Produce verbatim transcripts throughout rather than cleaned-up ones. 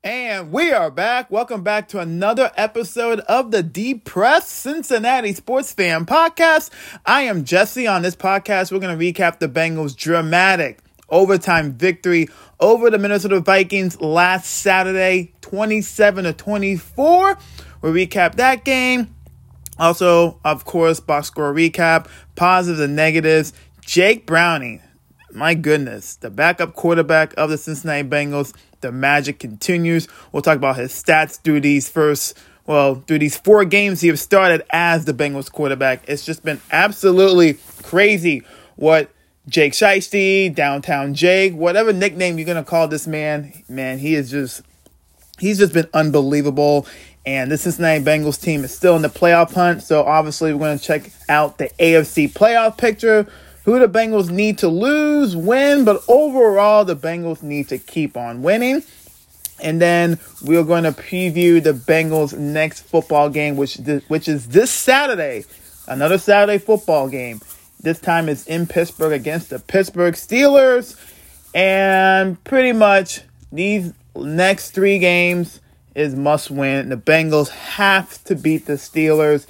And we are back. Welcome back to another episode of the Depressed Cincinnati Sports Fan Podcast. I am Jesse. On this podcast, we're going to recap the Bengals' dramatic overtime victory over the Minnesota Vikings last Saturday, twenty-seven to twenty-four. We'll recap that game. Also, of course, box score recap, positives and negatives. Jake Browning, my goodness, the backup quarterback of the Cincinnati Bengals. The magic continues. We'll talk about his stats through these first, well, through these four games he has started as the Bengals quarterback. It's just been absolutely crazy what Jake Shiesty, Downtown Jake, whatever nickname you're going to call this man, man, he is just, he's just been unbelievable. And the Cincinnati Bengals team is still in the playoff hunt. So obviously we're going to check out the A F C playoff picture. Who the Bengals need to lose, win, but overall the Bengals need to keep on winning. And then we're going to preview the Bengals' next football game, which which is this Saturday, another Saturday football game. This time it's in Pittsburgh against the Pittsburgh Steelers. And pretty much these next three games is must win. The Bengals have to beat the Steelers.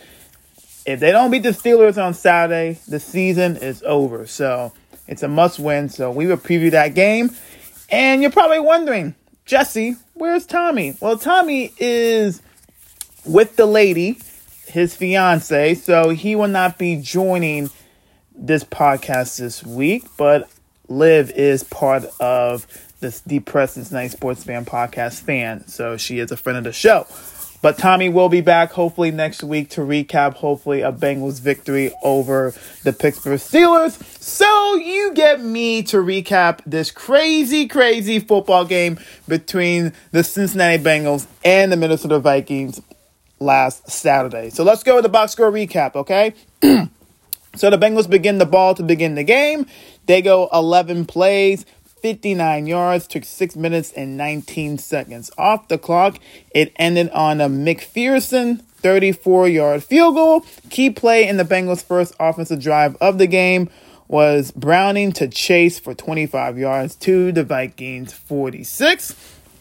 If they don't beat the Steelers on Saturday, the season is over. So it's a must win. So we will preview that game. And you're probably wondering, Jesse, where's Tommy? Well, Tommy is with the lady, his fiance. So he will not be joining this podcast this week. But Liv is part of this Depressed Cincinnati Sports Fan Podcast fan. So she is a friend of the show. But Tommy will be back hopefully next week to recap hopefully a Bengals victory over the Pittsburgh Steelers. So you get me to recap this crazy, crazy football game between the Cincinnati Bengals and the Minnesota Vikings last Saturday. So let's go with the box score recap, okay? So the Bengals begin the ball to begin the game. They go eleven plays. fifty-nine yards, took six minutes and nineteen seconds off the clock. It ended on a McPherson thirty-four-yard field goal. Key play in the Bengals' first offensive drive of the game was Browning to Chase for twenty-five yards to the Vikings forty-six.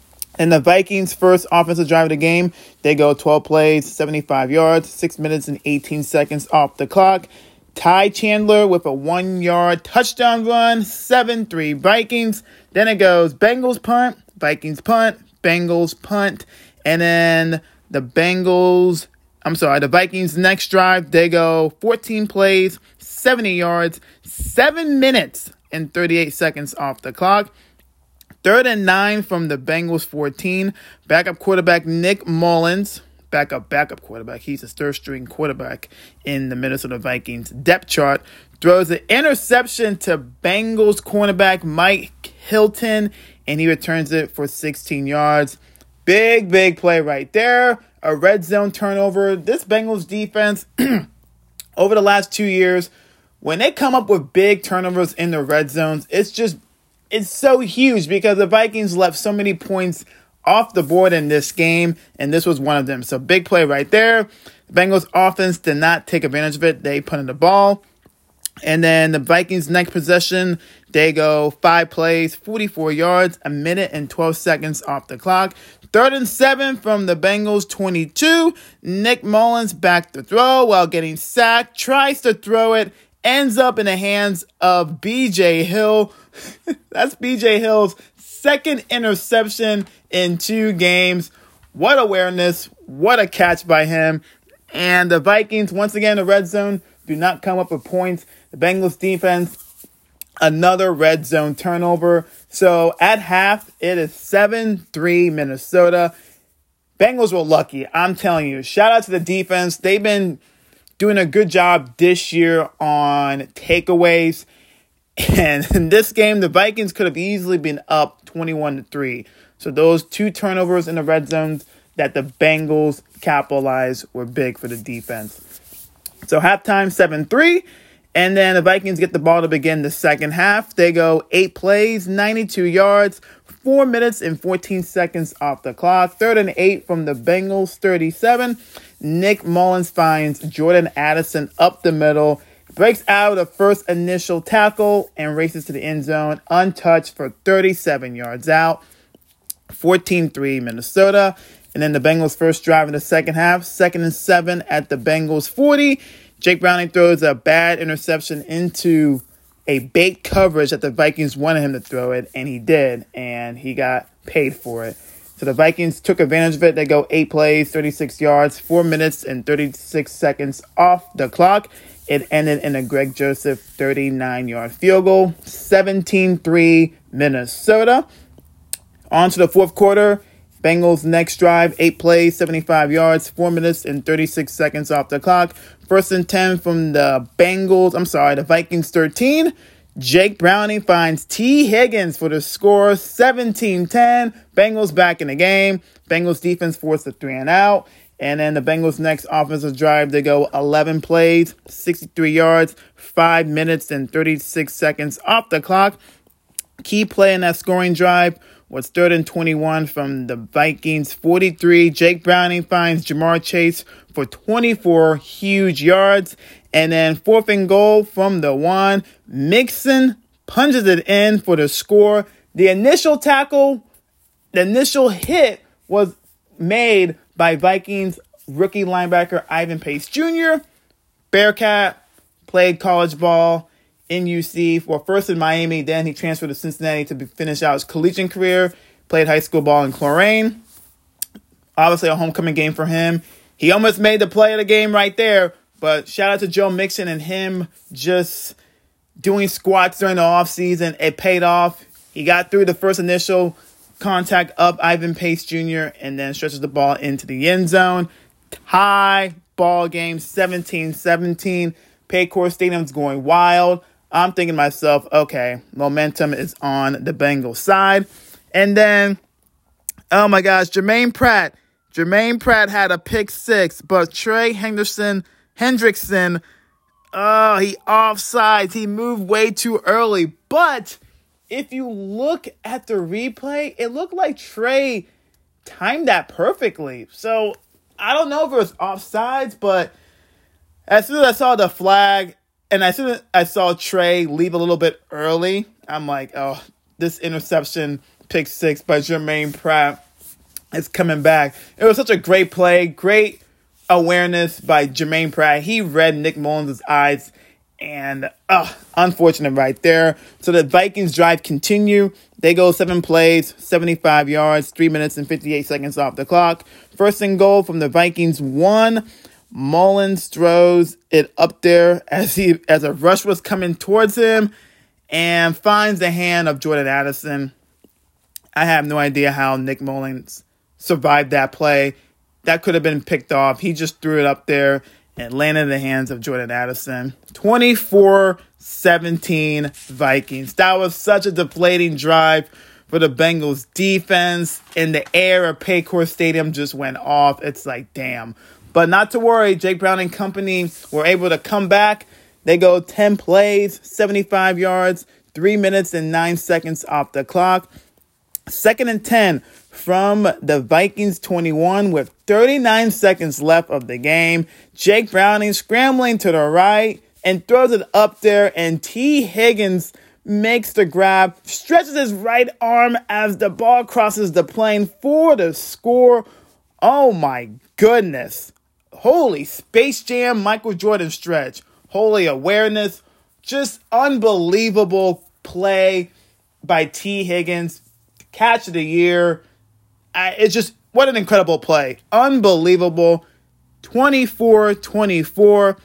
In the Vikings' first offensive drive of the game, they go twelve plays, seventy-five yards, six minutes and eighteen seconds off the clock. Ty Chandler with a one-yard touchdown run, seven three Vikings. Then it goes Bengals punt, Vikings punt, Bengals punt. And then the Bengals, I'm sorry, the Vikings' next drive, they go fourteen plays, seventy yards, seven minutes and thirty-eight seconds off the clock. Third and nine from the Bengals fourteen. Backup quarterback Nick Mullins. Backup, backup quarterback. He's a third-string quarterback in the Minnesota Vikings depth chart. Throws an interception to Bengals cornerback Mike Hilton, and he returns it for sixteen yards. Big, big play right there. A red zone turnover. This Bengals defense, over the last two years, when they come up with big turnovers in the red zones, it's just, it's so huge because the Vikings left so many points off the board in this game, and this was one of them. So big play right there. The Bengals offense did not take advantage of it. They punted the ball. And then the Vikings next possession, they go five plays, forty-four yards, a minute and twelve seconds off the clock. Third and seven from the Bengals twenty-two. Nick Mullins back to throw while getting sacked, tries to throw it, ends up in the hands of B J Hill. That's B J Hill's second interception in two games. What awareness. What a catch by him. And the Vikings, once again, the red zone, do not come up with points. The Bengals defense, another red zone turnover. So at half, it is seven three Minnesota. Bengals were lucky. I'm telling you. Shout out to the defense. They've been doing a good job this year on takeaways. And in this game, the Vikings could have easily been up twenty-one to three. So those two turnovers in the red zones that the Bengals capitalized were big for the defense. So halftime, seven three. And then the Vikings get the ball to begin the second half. They go eight plays, ninety-two yards, four minutes and fourteen seconds off the clock. Third and eight from the Bengals, thirty-seven. Nick Mullins finds Jordan Addison up the middle, breaks out the first initial tackle, and races to the end zone untouched for thirty-seven yards out. fourteen three Minnesota. And then the Bengals' first drive in the second half, second and seven at the Bengals forty. Jake Browning throws a bad interception into a bait coverage that the Vikings wanted him to throw it, and he did, and he got paid for it. So the Vikings took advantage of it. They go eight plays, thirty-six yards, four minutes and thirty-six seconds off the clock. It ended in a Greg Joseph thirty-nine-yard field goal, seventeen three Minnesota. On to the fourth quarter. Bengals next drive, eight plays, seventy-five yards, four minutes and thirty-six seconds off the clock. First and ten from the Bengals, I'm sorry, the Vikings thirteen. Jake Browning finds T. Higgins for the score, seventeen ten. Bengals back in the game. Bengals defense forced a three and out. And then the Bengals' next offensive drive, they go eleven plays, sixty-three yards, five minutes and thirty-six seconds off the clock. Key play in that scoring drive was third and twenty-one from the Vikings forty-three. Jake Browning finds Jamar Chase for twenty-four huge yards. And then fourth and goal from the one. Mixon punches it in for the score. The initial tackle, the initial hit was made by Vikings rookie linebacker Ivan Pace Junior Bearcat played college ball in U C for first in Miami. Then he transferred to Cincinnati to finish out his collegiate career. Played high school ball in Coleraine. Obviously a homecoming game for him. He almost made the play of the game right there. But shout out to Joe Mixon and him just doing squats during the offseason. It paid off. He got through the first initial contact up Ivan Pace Junior and then stretches the ball into the end zone. Tie ball game, seventeen seventeen. Paycor Stadium's going wild. I'm thinking to myself, okay, momentum is on the Bengals side. And then, oh my gosh, Jermaine Pratt. Jermaine Pratt had a pick six, but Trey Henderson, Hendrickson, oh, he offsides. He moved way too early. But if you look at the replay, it looked like Trey timed that perfectly. So I don't know if it was offsides, but as soon as I saw the flag and as soon as I saw Trey leave a little bit early, I'm like, oh, this interception, pick six by Jermaine Pratt is coming back. It was such a great play, great awareness by Jermaine Pratt. He read Nick Mullins' eyes, and uh, unfortunate right there. So the Vikings drive continue. They go seven plays, seventy-five yards, three minutes and fifty-eight seconds off the clock. First and goal from the Vikings one. Mullins throws it up there as he as a rush was coming towards him and finds the hand of Jordan Addison. I have no idea how Nick Mullins survived that play. That could have been picked off. He just threw it up there and landed in the hands of Jordan Addison. twenty-four seventeen Vikings. That was such a deflating drive for the Bengals defense. And the air of Paycor Stadium just went off. It's like, damn. But not to worry. Jake Brown and company were able to come back. They go ten plays, seventy-five yards, three minutes and nine seconds off the clock. Second and ten from the Vikings twenty-one with thirty-nine seconds left of the game. Jake Browning scrambling to the right and throws it up there, and T. Higgins makes the grab, stretches his right arm as the ball crosses the plane for the score. Oh my goodness. Holy Space Jam Michael Jordan stretch. Holy awareness. Just unbelievable play by T. Higgins. Catch of the year. I, it's just, what an incredible play. Unbelievable. twenty-four twenty-four.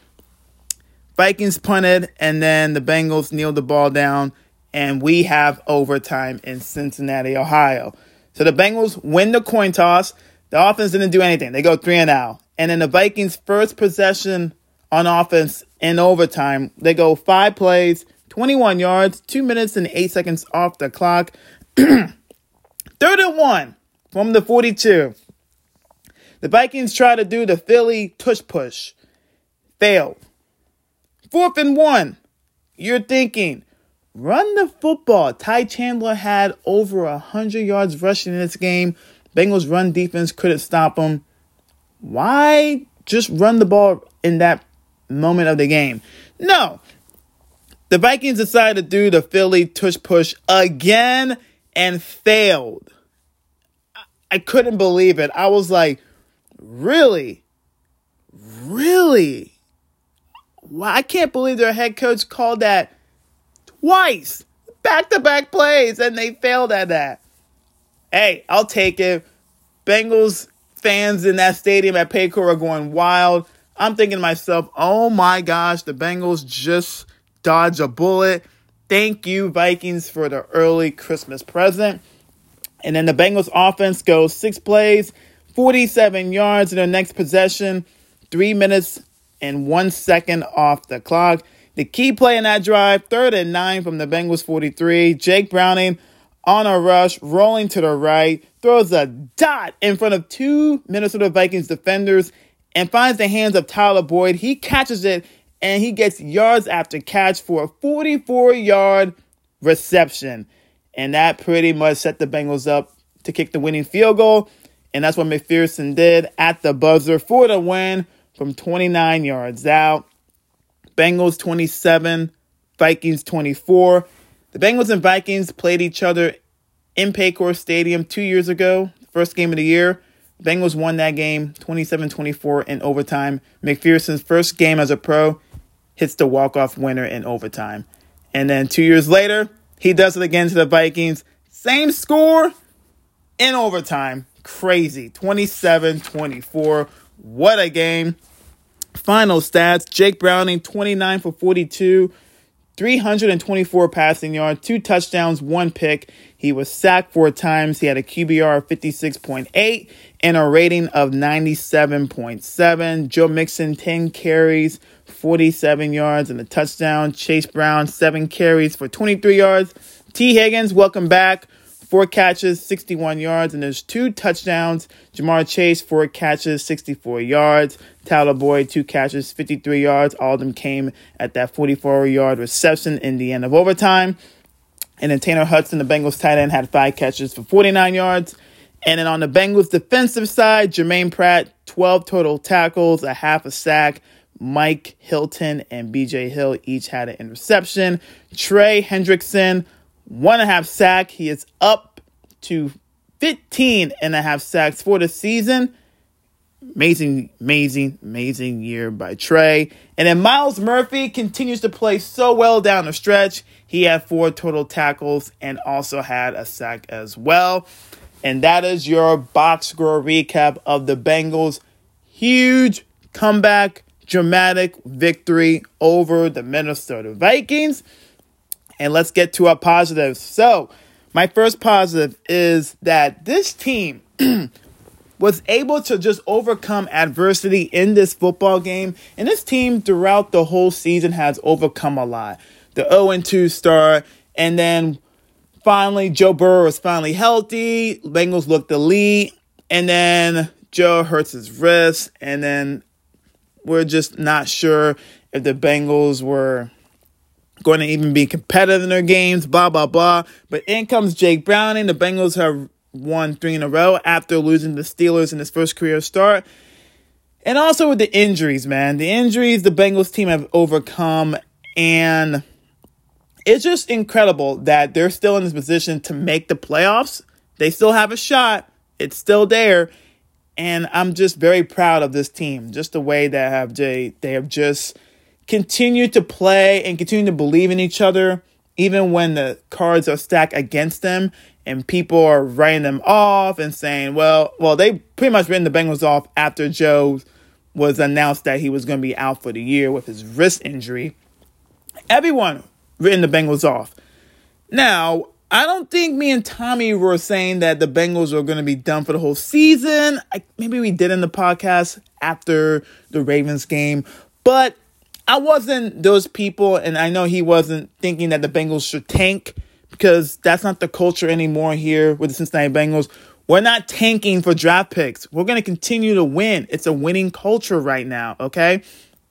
Vikings punted, and then the Bengals kneeled the ball down, and we have overtime in Cincinnati, Ohio. So the Bengals win the coin toss. The offense didn't do anything. They go three and out. And then the Vikings' first possession on offense in overtime, they go five plays, twenty-one yards, two minutes and eight seconds off the clock. Third and one from the forty-two. The Vikings try to do the Philly tush push. Failed. Fourth and one. You're thinking, run the football. Ty Chandler had over one hundred yards rushing in this game. Bengals run defense couldn't stop him. Why just run the ball in that moment of the game? No. The Vikings decided to do the Philly tush push again and failed. I couldn't believe it. I was like, really? Really? Wow, I can't believe their head coach called that twice. Back-to-back plays, and they failed at that. Hey, I'll take it. Bengals fans in that stadium at Paycor are going wild. I'm thinking to myself, oh my gosh, the Bengals just dodged a bullet. Thank you, Vikings, for the early Christmas present. And then the Bengals offense goes six plays, forty-seven yards in their next possession, three minutes and one second off the clock. The key play in that drive, third and nine from the Bengals forty-three. Jake Browning on a rush, rolling to the right, throws a dot in front of two Minnesota Vikings defenders and finds the hands of Tyler Boyd. He catches it, and he gets yards after catch for a forty-four-yard reception. And that pretty much set the Bengals up to kick the winning field goal. And that's what McPherson did at the buzzer for the win from twenty-nine yards out. Bengals twenty-seven, Vikings twenty-four. The Bengals and Vikings played each other in Paycor Stadium two years ago, first game of the year. Bengals won that game twenty-seven twenty-four in overtime. McPherson's first game as a pro hits the walk-off winner in overtime. And then two years later, he does it again to the Vikings. Same score in overtime. Crazy. twenty-seven twenty-four. What a game. Final stats. Jake Browning, twenty-nine for forty-two. three hundred twenty-four passing yards, two touchdowns, one pick. He was sacked four times. He had a Q B R of fifty-six point eight and a rating of ninety-seven point seven. Joe Mixon, ten carries, forty-seven yards and a touchdown. Chase Brown, seven carries for twenty-three yards. T. Higgins, welcome back. Four catches, sixty-one yards, and there's two touchdowns. Jamar Chase, four catches, sixty-four yards. Tyler Boyd, two catches, fifty-three yards. All of them came at that forty-four-yard reception in the end of overtime. And then Tanner Hudson, the Bengals tight end, had five catches for forty-nine yards. And then on the Bengals defensive side, Jermaine Pratt, twelve total tackles, a half a sack. Mike Hilton and B J Hill each had an interception. Trey Hendrickson, one and a half sack. He is up to fifteen and a half sacks for the season. Amazing, amazing, amazing year by Trey. And then Myles Murphy continues to play so well down the stretch. He had four total tackles and also had a sack as well. And that is your box score recap of the Bengals' huge comeback, dramatic victory over the Minnesota Vikings. And let's get to our positives. So, my first positive is that this team was able to just overcome adversity in this football game. And this team throughout the whole season has overcome a lot. The oh and two start, and then finally Joe Burrow was finally healthy. Bengals looked elite, and then Joe hurts his wrist, and then we're just not sure if the Bengals were going to even be competitive in their games, blah, blah, blah. But in comes Jake Browning. The Bengals have won three in a row after losing the Steelers in his first career start. And also with the injuries, man. The injuries the Bengals team have overcome. And it's just incredible that they're still in this position to make the playoffs. They still have a shot. It's still there. And I'm just very proud of this team. Just the way that have they, they have just continued to play and continue to believe in each other, even when the cards are stacked against them and people are writing them off and saying, well, well, they pretty much written the Bengals off after Joe was announced that he was going to be out for the year with his wrist injury. Everyone written the Bengals off. Now, I don't think me and Tommy were saying that the Bengals were going to be done for the whole season. I, maybe we did in the podcast after the Ravens game, but I wasn't those people, and I know he wasn't thinking that the Bengals should tank because that's not the culture anymore here with the Cincinnati Bengals. We're not tanking for draft picks. We're going to continue to win. It's a winning culture right now, okay?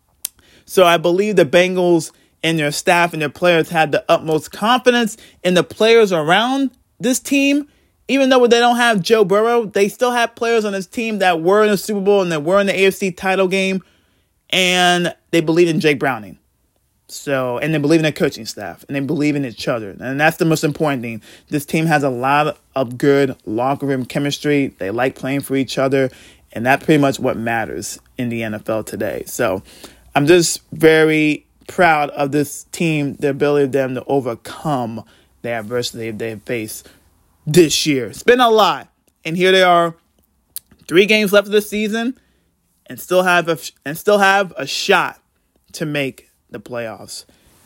So I believe the Bengals and their staff and their players had the utmost confidence in the players around this team. Even though they don't have Joe Burrow, they still have players on this team that were in the Super Bowl and that were in the A F C title game. And they believe in Jake Browning. So, and they believe in their coaching staff, and they believe in each other. And that's the most important thing. This team has a lot of good locker room chemistry. They like playing for each other, and that's pretty much what matters in the N F L today. So, I'm just very proud of this team, the ability of them to overcome the adversity they have faced this year. It's been a lot, and here they are, three games left of the season, and still have a, and still have a shot to make the playoffs.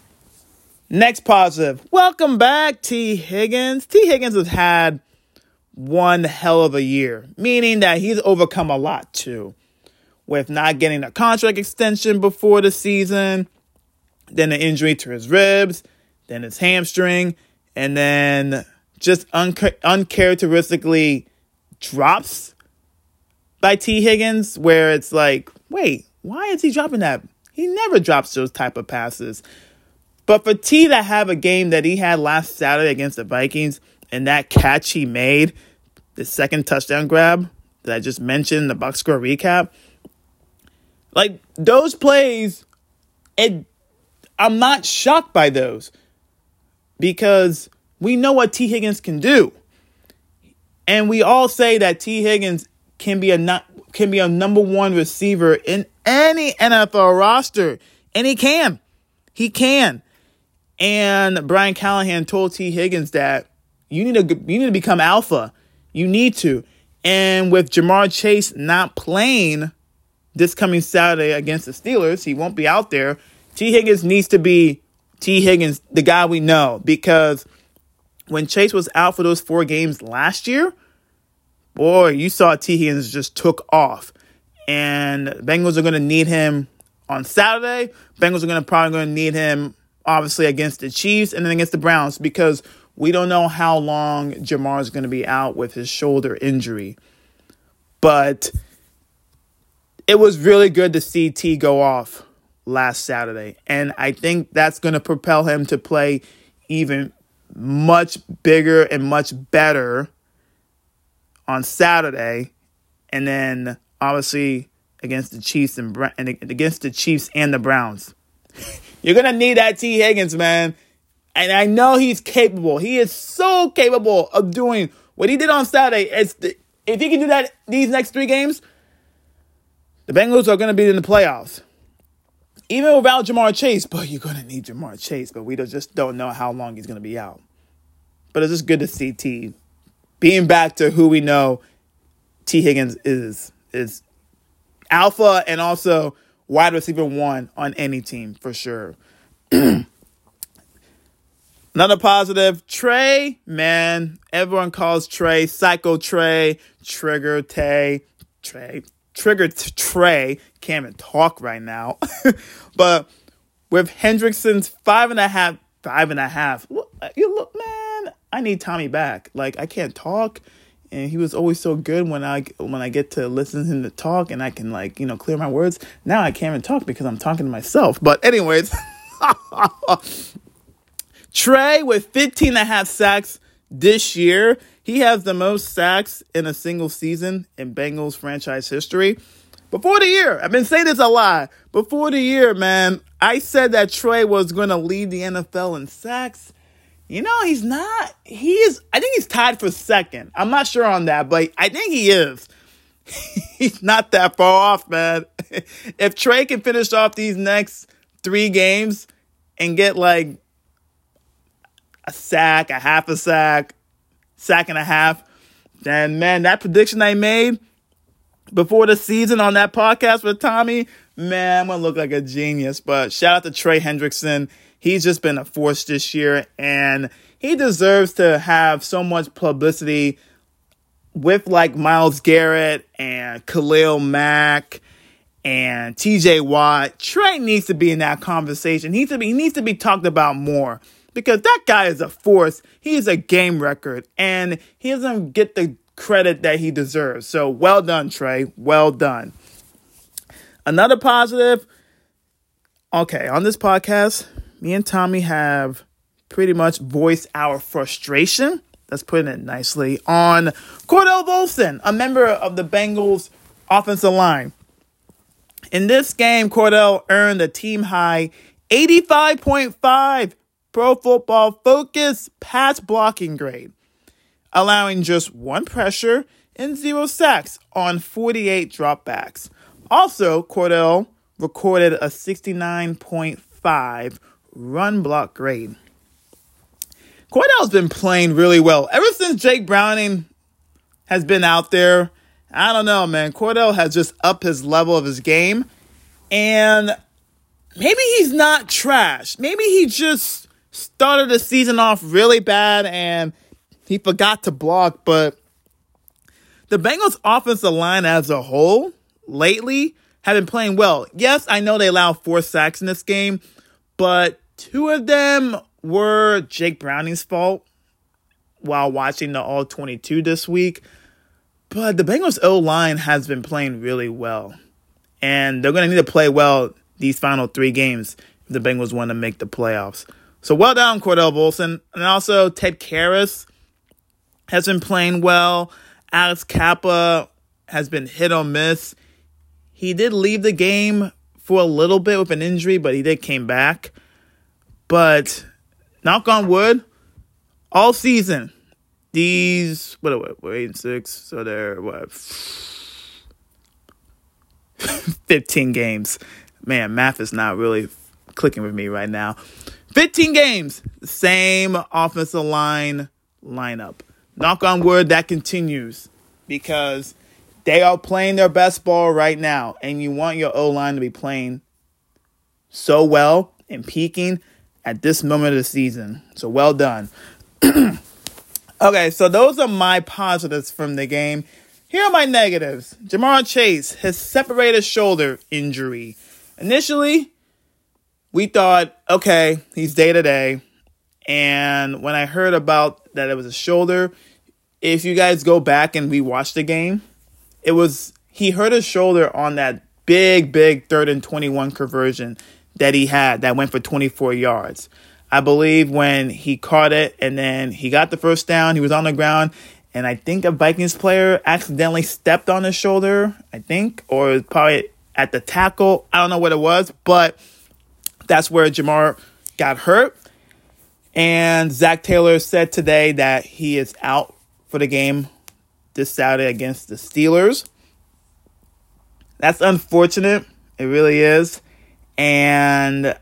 Next positive. Welcome back, T. Higgins. T. Higgins has had one hell of a year, meaning that he's overcome a lot too, with not getting a contract extension before the season, then an injury to his ribs, then his hamstring, and then just unca- uncharacteristically drops by T. Higgins, where it's like, wait, why is he dropping that? He never drops those type of passes. But for T to have a game that he had last Saturday against the Vikings and that catch he made, the second touchdown grab that I just mentioned in the box score recap, like those plays, it, I'm not shocked by those because we know what T. Higgins can do. And we all say that T. Higgins can be a not, can be a number one receiver in any N F L roster. And he can. He can. And Brian Callahan told T. Higgins that you need to you need to become alpha. You need to. And with Jamar Chase not playing this coming Saturday against the Steelers, he won't be out there. T. Higgins needs to be T. Higgins, the guy we know, because when Chase was out for those four games last year, boy, you saw T. Higgins just took off. And Bengals are going to need him on Saturday. Bengals are going to probably going to need him, obviously, against the Chiefs and then against the Browns, because we don't know how long Jamar is going to be out with his shoulder injury. But it was really good to see T go off last Saturday. And I think that's going to propel him to play even much bigger and much better on Saturday. And then obviously against the Chiefs and, and against the Chiefs and the Browns. You're going to need that T. Higgins, man. And I know he's capable. He is so capable of doing what he did on Saturday. It's the, if he can do that these next three games, the Bengals are going to be in the playoffs. Even without Jamar Chase, but you're going to need Jamar Chase. But we just don't know how long he's going to be out. But it's just good to see T being back to who we know T. Higgins is. Is alpha and also wide receiver one on any team for sure. Another positive, Trey, man. Everyone calls Trey Psycho Trey, Trigger Tay, Trey, Trigger Trey. Can't even talk right now. But with Hendrickson's five and a half, five and a half, look, you look, man, I need Tommy back. Like, I can't talk. And he was always so good when I when I get to listen to him to talk and I can, like, you know, clear my words. Now I can't even talk because I'm talking to myself. But anyways, Trey with fifteen and a half sacks this year. He has the most sacks in a single season in Bengals franchise history. Before the year, I've been saying this a lot. Before the year, man, I said that Trey was going to lead the N F L in sacks. You know, he's not. He is. I think he's tied for second. I'm not sure on that, but I think he is. He's not that far off, man. If Trey can finish off these next three games and get like a sack, a half a sack, sack and a half, then, man, that prediction I made before the season on that podcast with Tommy, man, I'm going to look like a genius. But shout out to Trey Hendrickson. He's just been a force this year, and he deserves to have so much publicity with, like, Myles Garrett and Khalil Mack and T J Watt. Trey needs to be in that conversation. He needs to be, he needs to be talked about more because that guy is a force. He is a game record, and he doesn't get the credit that he deserves. So well done, Trey. Well done. Another positive. Okay, on this podcast, me and Tommy have pretty much voiced our frustration, let's put it nicely, on Cordell Volson, a member of the Bengals offensive line. In this game, Cordell earned a team-high eighty-five point five Pro Football Focus pass blocking grade, allowing just one pressure and zero sacks on forty-eight dropbacks. Also, Cordell recorded a sixty-nine point five run block grade. Cordell's been playing really well. Ever since Jake Browning has been out there, I don't know, man. Cordell has just upped his level of his game. And maybe he's not trash. Maybe he just started the season off really bad and he forgot to block. But the Bengals offensive line as a whole lately have been playing well. Yes, I know they allowed four sacks in this game, but two of them were Jake Browning's fault while watching the all twenty-two this week. But the Bengals O-line has been playing really well. And they're going to need to play well these final three games if the Bengals want to make the playoffs. So well done, Cordell Volson. And also Ted Karras has been playing well. Alex Kappa has been hit or miss. He did leave the game for a little bit with an injury, but he did came back. But knock on wood, all season, these, what are we, we're eight and six, so they're, what, fifteen games. Man, math is not really clicking with me right now. fifteen games, same offensive line lineup. Knock on wood, that continues because they are playing their best ball right now, and you want your O-line to be playing so well and peaking at this moment of the season. So well done. Okay, so those are my positives from the game. Here are my negatives. Ja'Marr Chase has separated shoulder injury. Initially, we thought, okay, he's day-to-day. And when I heard about that it was a shoulder, if you guys go back and rewatch the game, it was, he hurt his shoulder on that big, big third and twenty-one conversion that he had that went for twenty-four yards. I believe when he caught it and then he got the first down, he was on the ground, and I think a Vikings player accidentally stepped on his shoulder, I think, or probably at the tackle. I don't know what it was, but that's where Ja'Marr got hurt. And Zach Taylor said today that he is out for the game this Saturday against the Steelers. That's unfortunate. It really is. And,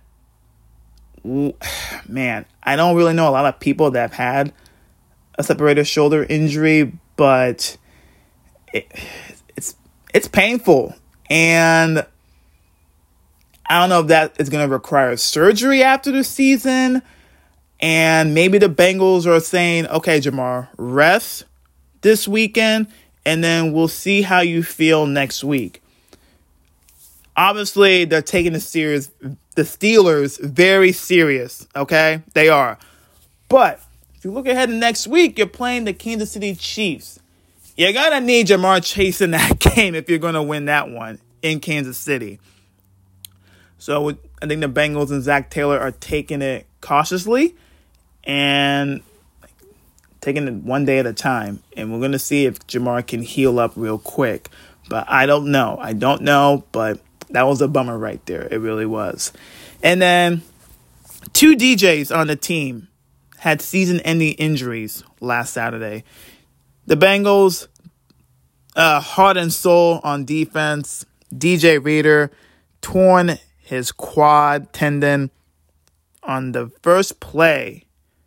man, I don't really know a lot of people that have had a separated shoulder injury, but it, it's it's painful. And I don't know if that is going to require surgery after the season. And maybe the Bengals are saying, okay, Ja'Marr, rest this weekend, and then we'll see how you feel next week. Obviously, they're taking the serious, the Steelers very serious, okay? They are. But if you look ahead to next week, you're playing the Kansas City Chiefs. You're going to need Ja'Marr Chase in that game if you're going to win that one in Kansas City. So I think the Bengals and Zach Taylor are taking it cautiously and taking it one day at a time. And we're going to see if Ja'Marr can heal up real quick. But I don't know. I don't know, but that was a bummer right there. It really was. And then two D Js on the team had season-ending injuries last Saturday. The Bengals, uh, heart and soul on defense. D J Reader torn his quad tendon on the first play.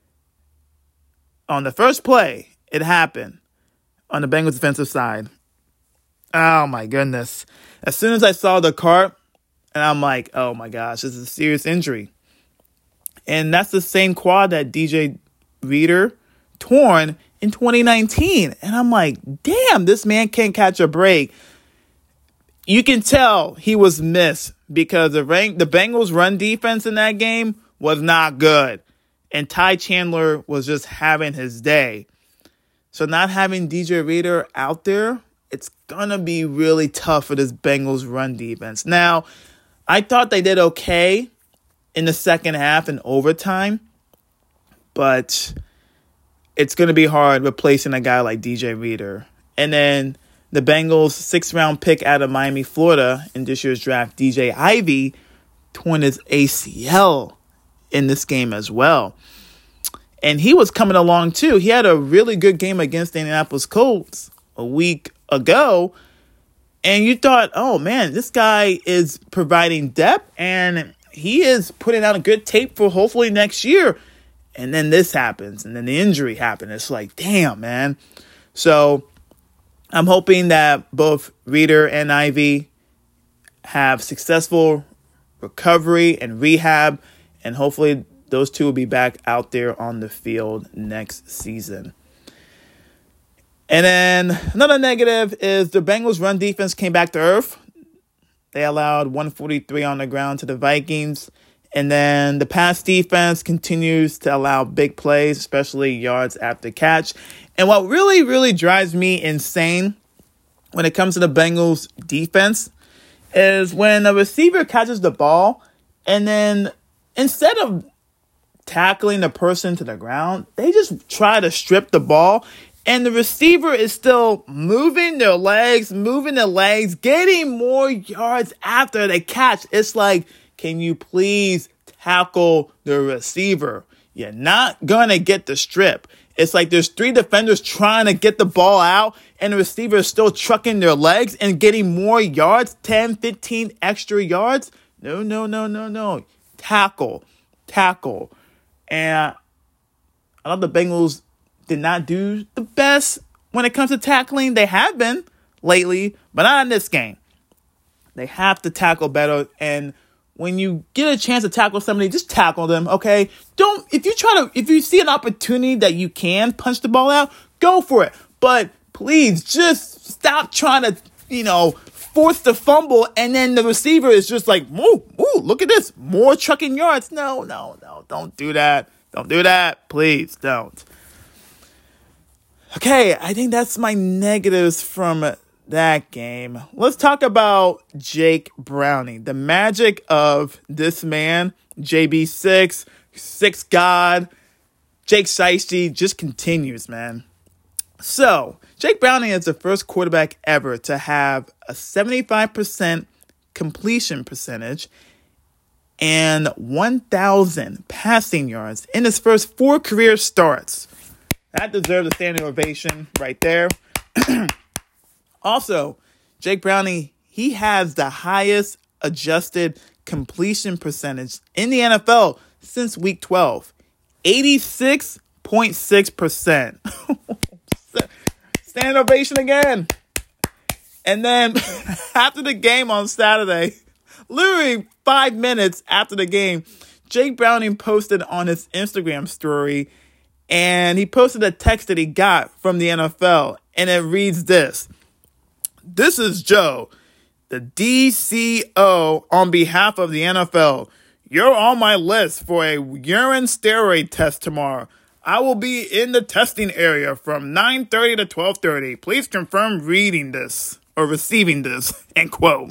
On the first play, it happened on the Bengals defensive side. Oh, my goodness. As soon as I saw the cart, and I'm like, oh, my gosh, this is a serious injury. And that's the same quad that D J Reader torn in twenty nineteen. And I'm like, damn, this man can't catch a break. You can tell he was missed because the rank, the Bengals' run defense in that game was not good. And Ty Chandler was just having his day. So not having D J Reader out there, it's going to be really tough for this Bengals run defense. Now, I thought they did okay in the second half and overtime, but it's going to be hard replacing a guy like D J Reader. And then the Bengals' sixth-round pick out of Miami, Florida in this year's draft, D J Ivey, torn his A C L in this game as well. And he was coming along too. He had a really good game against the Indianapolis Colts a week ago. And you thought, oh man, this guy is providing depth and he is putting out a good tape for hopefully next year. And then this happens and then the injury happened. It's like, damn, man. So I'm hoping that both Reader and Ivy have successful recovery and rehab. And hopefully those two will be back out there on the field next season. And then another negative is the Bengals' run defense came back to earth. They allowed one forty-three on the ground to the Vikings. And then the pass defense continues to allow big plays, especially yards after catch. And what really, really drives me insane when it comes to the Bengals' defense is when a receiver catches the ball and then instead of tackling the person to the ground, they just try to strip the ball. And the receiver is still moving their legs, moving their legs, getting more yards after they catch. It's like, can you please tackle the receiver? You're not going to get the strip. It's like there's three defenders trying to get the ball out, and the receiver is still trucking their legs and getting more yards, ten, fifteen extra yards. No, no, no, no, no. Tackle, tackle. And I love the Bengals did not do the best when it comes to tackling. They have been lately, but not in this game. They have to tackle better. And when you get a chance to tackle somebody, just tackle them, okay? Don't, if you try to, if you see an opportunity that you can punch the ball out, go for it. But please just stop trying to, you know, force the fumble. And then the receiver is just like, ooh, ooh, look at this. More trucking yards. No, no, no, don't do that. Don't do that. Please don't. Okay, I think that's my negatives from that game. Let's talk about Jake Browning. The magic of this man, J B six, six God, Jake Shiesty just continues, man. So, Jake Browning is the first quarterback ever to have a seventy-five percent completion percentage and one thousand passing yards in his first four career starts. That deserves a standing ovation right there. Also, Jake Browning, he has the highest adjusted completion percentage in the N F L since week twelve. eighty-six point six percent. Standing ovation again. And then after the game on Saturday, literally five minutes after the game, Jake Browning posted on his Instagram story, and he posted a text that he got from the N F L, and it reads this. This is Joe, the D C O, on behalf of the N F L. You're on my list for a urine steroid test tomorrow. I will be in the testing area from nine thirty to twelve thirty. Please confirm reading this or receiving this, end quote.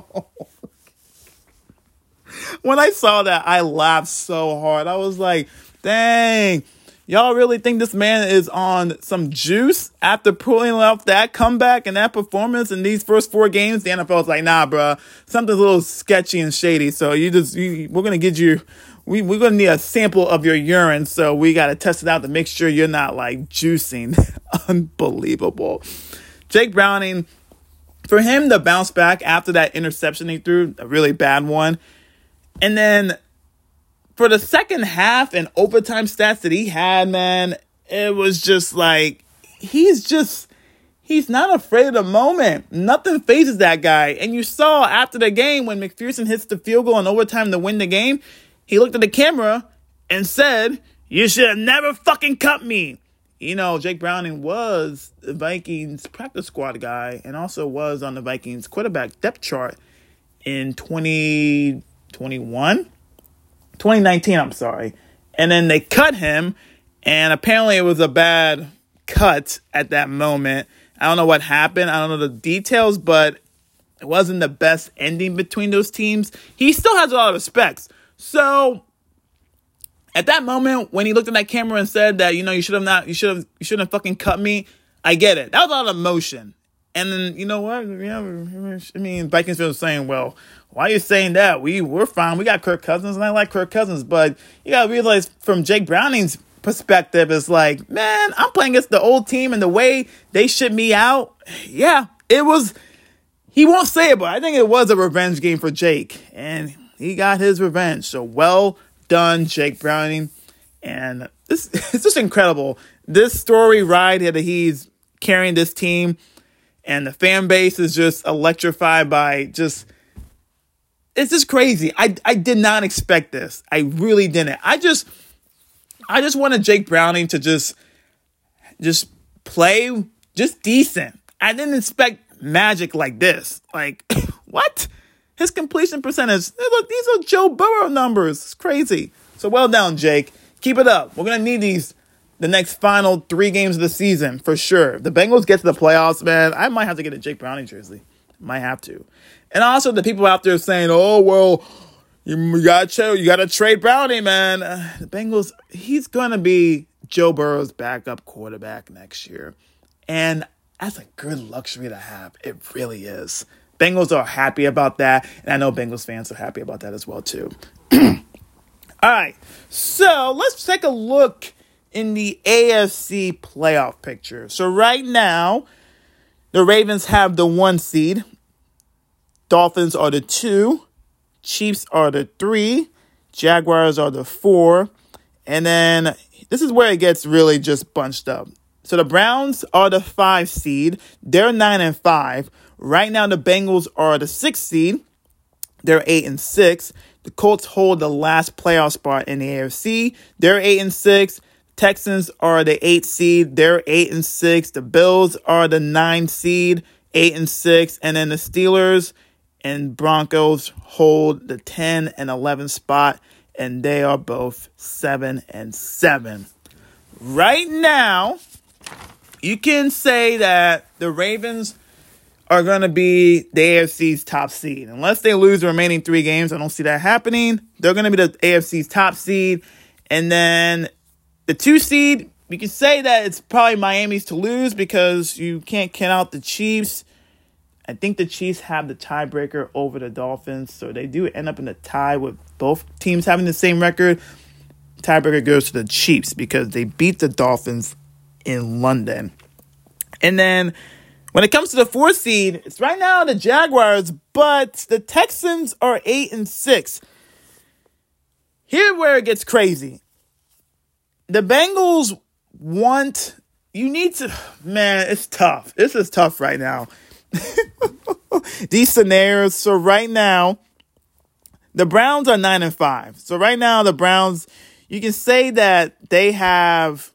When I saw that, I laughed so hard. I was like, dang. Y'all really think this man is on some juice after pulling off that comeback and that performance in these first four games? The N F L is like, nah, bro, something's a little sketchy and shady. So you just, you, we're gonna get you, we we're gonna need a sample of your urine. So we gotta test it out to make sure you're not like juicing. Unbelievable. Jake Browning, for him to bounce back after that interception he threw, a really bad one, and then for the second half and overtime stats that he had, man, it was just like, he's just, he's not afraid of the moment. Nothing phases that guy. And you saw after the game when McPherson hits the field goal in overtime to win the game, he looked at the camera and said, you should have never fucking cut me. You know, Jake Browning was the Vikings practice squad guy and also was on the Vikings quarterback depth chart in twenty twenty-one. twenty nineteen, I'm sorry. And then they cut him, and apparently it was a bad cut at that moment. I don't know what happened. I don't know the details, but it wasn't the best ending between those teams. He still has a lot of respects. So at that moment, when he looked at that camera and said that, you know, you should have not, you should have, you shouldn't have fucking cut me, I get it. That was a lot of emotion. And then, you know what? Yeah, I mean, Vikings fans are saying, well, why are you saying that? We, we're fine. We got Kirk Cousins, and I like Kirk Cousins. But you got to realize from Jake Browning's perspective, it's like, man, I'm playing against the old team, and the way they shipped me out, yeah, it was, he won't say it, but I think it was a revenge game for Jake. And he got his revenge. So well done, Jake Browning. And this it's just incredible. This story ride that he's carrying this team, and the fan base is just electrified by just, it's just crazy. I, I did not expect this. I really didn't. I just, I just wanted Jake Browning to just, just play just decent. I didn't expect magic like this. Like, what? His completion percentage, look, these are Joe Burrow numbers. It's crazy. So well done, Jake. Keep it up. We're going to need these the next final three games of the season for sure. If the Bengals get to the playoffs, man, I might have to get a Jake Browning jersey. Might have to. And also the people out there saying, oh, well, you got to you got to trade Browning, man. Uh, the Bengals, he's going to be Joe Burrow's backup quarterback next year. And that's a good luxury to have. It really is. Bengals are happy about that. And I know Bengals fans are happy about that as well, too. All right, so let's take a look in the A F C playoff picture. So right now, the Ravens have the one seed. Dolphins are the two. Chiefs are the three. Jaguars are the four. And then this is where it gets really just bunched up. So the Browns are the five seed. They're nine and five. Right now, the Bengals are the six seed. They're eight and six. The Colts hold the last playoff spot in the A F C. They're eight and six. Texans are the eight seed. They're eight and six. The Bills are the nine seed, eight and six. And then the Steelers and Broncos hold the ten and eleven spot, and they are both seven and seven. Right now, you can say that the Ravens are going to be the A F C's top seed. Unless they lose the remaining three games, I don't see that happening. They're going to be the A F C's top seed. And then the two seed, you can say that it's probably Miami's to lose because you can't count out the Chiefs. I think the Chiefs have the tiebreaker over the Dolphins, so they do end up in a tie with both teams having the same record. Tiebreaker goes to the Chiefs because they beat the Dolphins in London. And then when it comes to the fourth seed, it's right now the Jaguars, but the Texans are eight and six. Here's where it gets crazy. The Bengals want, you need to, man, it's tough. This is tough right now. These scenarios. So right now, the Browns are nine and five. So right now, the Browns, you can say that they have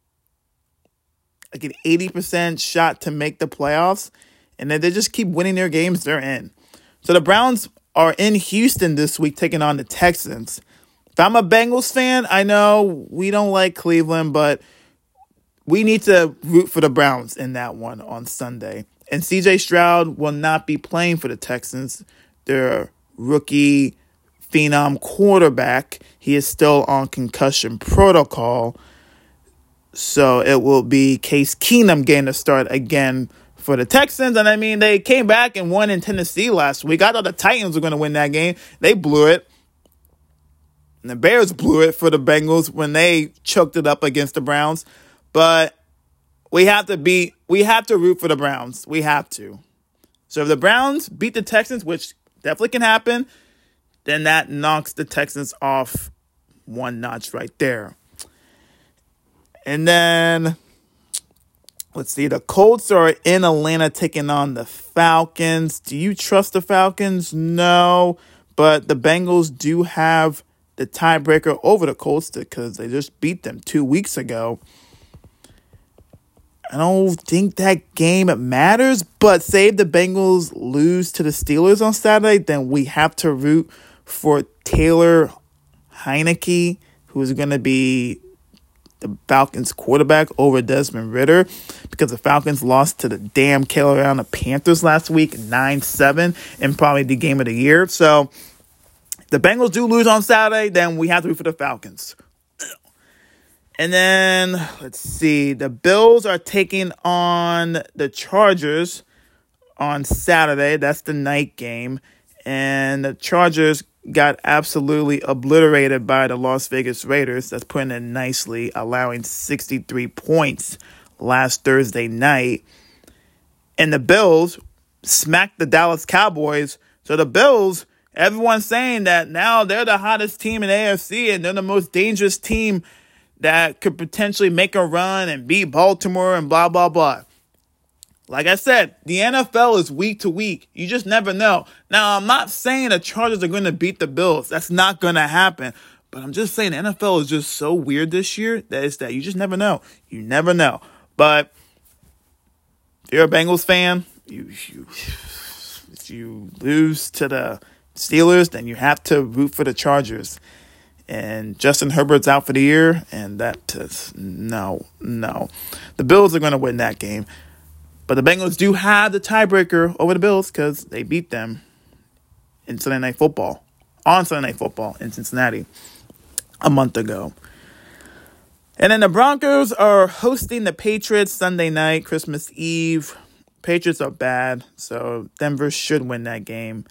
like an eighty percent shot to make the playoffs, and then they just keep winning their games, they're in. So the Browns are in Houston this week taking on the Texans. If I'm a Bengals fan, I know we don't like Cleveland, but we need to root for the Browns in that one on Sunday. And C J Stroud will not be playing for the Texans. Their rookie phenom quarterback, he is still on concussion protocol. So it will be Case Keenum getting to start again for the Texans. And I mean, they came back and won in Tennessee last week. I thought the Titans were going to win that game. They blew it. And the Bears blew it for the Bengals when they choked it up against the Browns. But we have to be, we have to root for the Browns. We have to. So if the Browns beat the Texans, which definitely can happen, then that knocks the Texans off one notch right there. And then, let's see, the Colts are in Atlanta taking on the Falcons. Do you trust the Falcons? No. But the Bengals do have the tiebreaker over the Colts because they just beat them two weeks ago. I don't think that game matters, but say if the Bengals lose to the Steelers on Saturday, then we have to root for Taylor Heineke, who is going to be the Falcons quarterback over Desmond Ridder, because the Falcons lost to the damn Carolina Panthers last week, nine seven, and probably the game of the year. So if the Bengals do lose on Saturday, then we have to root for the Falcons. And then, let's see, the Bills are taking on the Chargers. on Saturday. That's the night game. And the Chargers got absolutely obliterated by the Las Vegas Raiders. That's putting it nicely, allowing sixty-three points last Thursday night. And the Bills smacked the Dallas Cowboys. So the Bills, everyone's saying that now they're the hottest team in A F C and they're the most dangerous team that could potentially make a run and beat Baltimore and blah, blah, blah. Like I said, the N F L is week to week. You just never know. Now, I'm not saying the Chargers are going to beat the Bills. That's not going to happen. But I'm just saying the N F L is just so weird this year that it's that you just never know. You never know. But if you're a Bengals fan, you, you if you lose to the Steelers, then you have to root for the Chargers. And Justin Herbert's out for the year, and that is, no, no. The Bills are going to win that game. But the Bengals do have the tiebreaker over the Bills because they beat them in Sunday Night Football, on Sunday Night Football in Cincinnati a month ago. And then the Broncos are hosting the Patriots Sunday night, Christmas Eve. Patriots are bad, so Denver should win that game.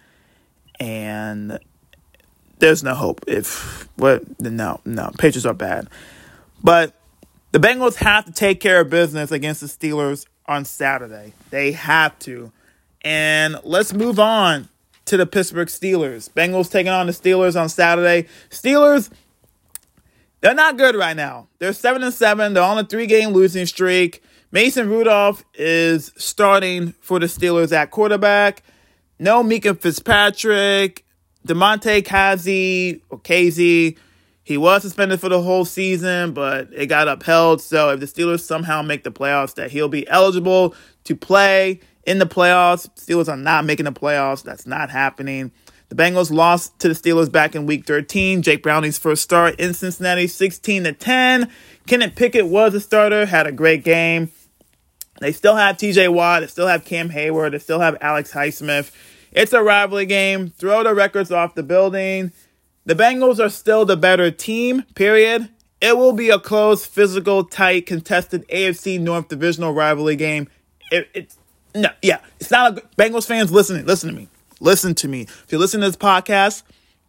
And there's no hope if, what, no, no, Patriots are bad. But the Bengals have to take care of business against the Steelers on Saturday. They have to. And let's move on to the Pittsburgh Steelers. Bengals taking on the Steelers on Saturday. Steelers, they're not good right now. They're seven and seven. They're on a three-game losing streak. Mason Rudolph is starting for the Steelers at quarterback. No Mika Fitzpatrick. DeMonte Kazee, or K Z, he was suspended for the whole season, but it got upheld. So if the Steelers somehow make the playoffs, that he'll be eligible to play in the playoffs. Steelers are not making the playoffs. That's not happening. The Bengals lost to the Steelers back in week thirteen. Jake Browning's first start in Cincinnati, sixteen to ten. Kenneth Pickett was a starter, had a great game. They still have T J Watt. They still have Cam Hayward. They still have Alex Highsmith. It's a rivalry game. Throw the records off the building. The Bengals are still the better team, period. It will be a close, physical, tight, contested A F C North divisional rivalry game. It, it's no, yeah. It's not a Bengals fans listening. Listen to me. Listen to me. If you're listening to this podcast,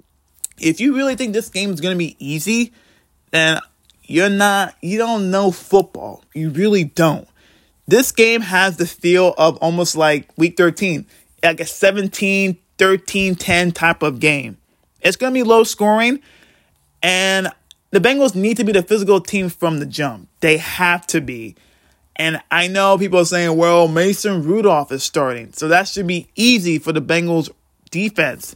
if you really think this game is going to be easy, then you're not, you don't know football. You really don't. This game has the feel of almost like week thirteen. Like a seventeen, thirteen, ten type of game. It's going to be low scoring, and the Bengals need to be the physical team from the jump. They have to be. And I know people are saying, well, Mason Rudolph is starting, so that should be easy for the Bengals defense.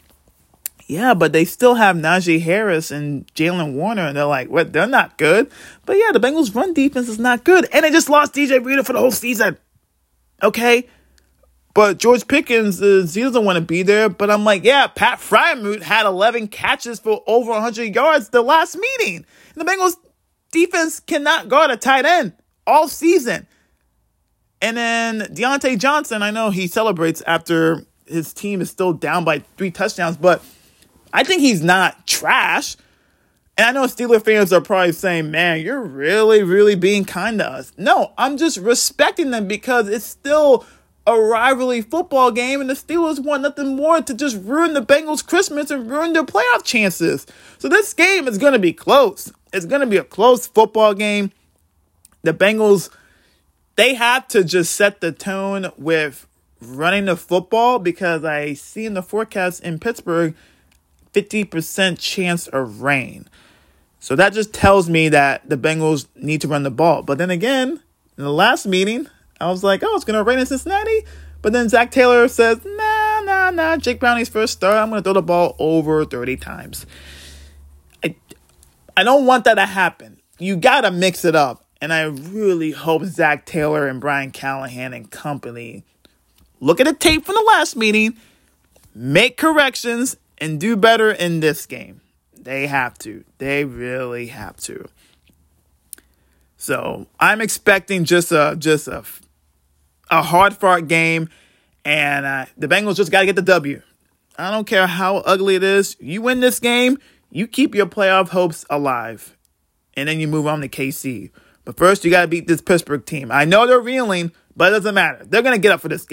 Yeah, but they still have Najee Harris and Jalen Warner, and they're like, what? They're not good. But yeah, the Bengals' run defense is not good, and they just lost D J Reader for the whole season. Okay? But George Pickens, is, he doesn't want to be there. But I'm like, yeah, Pat Freiermuth had eleven catches for over one hundred yards the last meeting. And the Bengals defense cannot guard a tight end all season. And then Deontay Johnson, I know he celebrates after his team is still down by three touchdowns. But I think he's not trash. And I know Steeler fans are probably saying, man, you're really, really being kind to us. No, I'm just respecting them because it's still a rivalry football game, and the Steelers want nothing more to just ruin the Bengals' Christmas and ruin their playoff chances. So this game is going to be close. It's going to be a close football game. The Bengals, they have to just set the tone with running the football because I see in the forecast in Pittsburgh, fifty percent chance of rain. So that just tells me that the Bengals need to run the ball. But then again, in the last meeting, I was like, oh, it's going to rain in Cincinnati. But then Zach Taylor says, nah, nah, nah. Jake Browning's first start. I'm going to throw the ball over thirty times. I, I don't want that to happen. You got to mix it up. And I really hope Zach Taylor and Brian Callahan and company look at the tape from the last meeting, make corrections, and do better in this game. They have to. They really have to. So I'm expecting just a just a a hard-fought game, and uh, the Bengals just got to get the W. I don't care how ugly it is. You win this game, you keep your playoff hopes alive, and then you move on to K C. But first, you got to beat this Pittsburgh team. I know they're reeling, but it doesn't matter. They're going to get up for this game.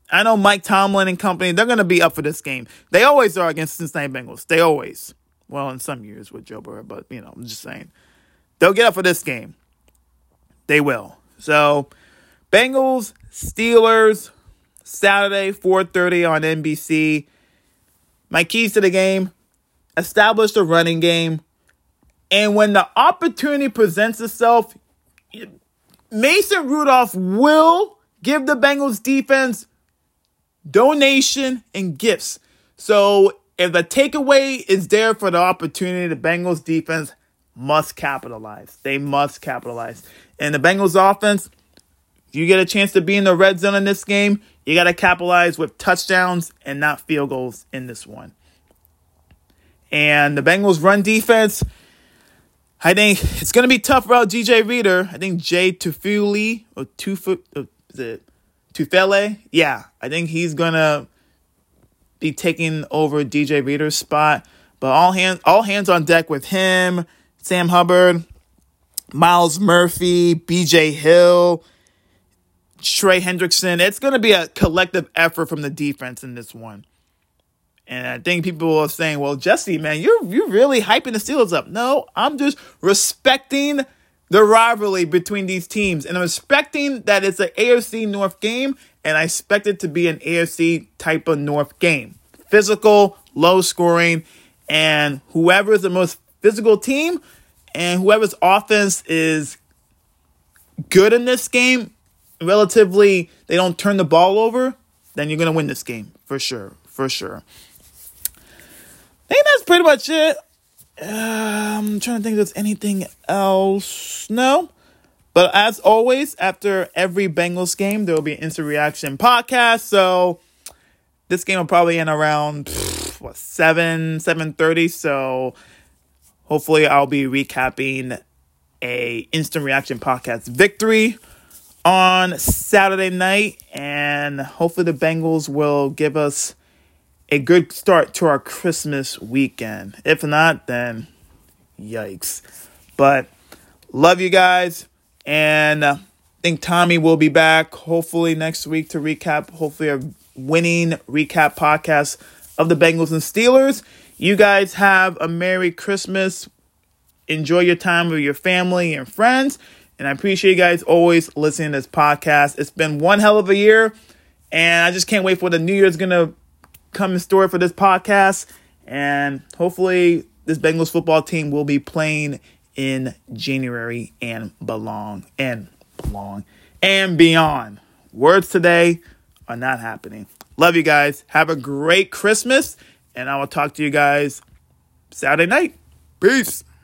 I know Mike Tomlin and company, they're going to be up for this game. They always are against Cincinnati Bengals. They always. Well, in some years with Joe Burrow, but, you know, I'm just saying. They'll get up for this game. They will. So, Bengals, Steelers, Saturday, four thirty on N B C. My keys to the game, establish the running game. And when the opportunity presents itself, Mason Rudolph will give the Bengals defense donation and gifts. So if the takeaway is there for the opportunity, the Bengals defense must capitalize. They must capitalize. And the Bengals offense, if you get a chance to be in the red zone in this game, you got to capitalize with touchdowns and not field goals in this one. And the Bengals run defense, I think it's going to be tough about D J Reader. I think Jay Tufele, or Tufu, is it Tufele? Yeah, I think he's going to be taking over D J Reader's spot. But all hands, all hands on deck with him, Sam Hubbard, Miles Murphy, B J Hill, Trey Hendrickson. It's going to be a collective effort from the defense in this one. And I think people are saying, well, Jesse, man, you're you're really hyping the Steelers up. No, I'm just respecting the rivalry between these teams. And I'm respecting that it's an A F C North game, and I expect it to be an A F C type of North game. Physical, low scoring, and whoever is the most physical team and whoever's offense is good in this game, relatively, they don't turn the ball over, then you're going to win this game for sure, for sure. I think that's pretty much it. Uh, I'm trying to think if there's anything else. No. But as always, after every Bengals game, there will be an instant reaction podcast. So this game will probably end around, what, seven, seven thirty. So hopefully I'll be recapping a instant reaction podcast victory on Saturday night. And hopefully the Bengals will give us a good start to our Christmas weekend. If not, then yikes. But love you guys. And I think Tommy will be back hopefully next week to recap, hopefully a winning recap podcast of the Bengals and Steelers. You guys have a Merry Christmas. Enjoy your time with your family and friends. And I appreciate you guys always listening to this podcast. It's been one hell of a year. And I just can't wait for what the new year's going to come in store for this podcast. And hopefully this Bengals football team will be playing in January and belong and belong and beyond. Words today are not happening. Love you guys. Have a great Christmas. And I will talk to you guys Saturday night. Peace.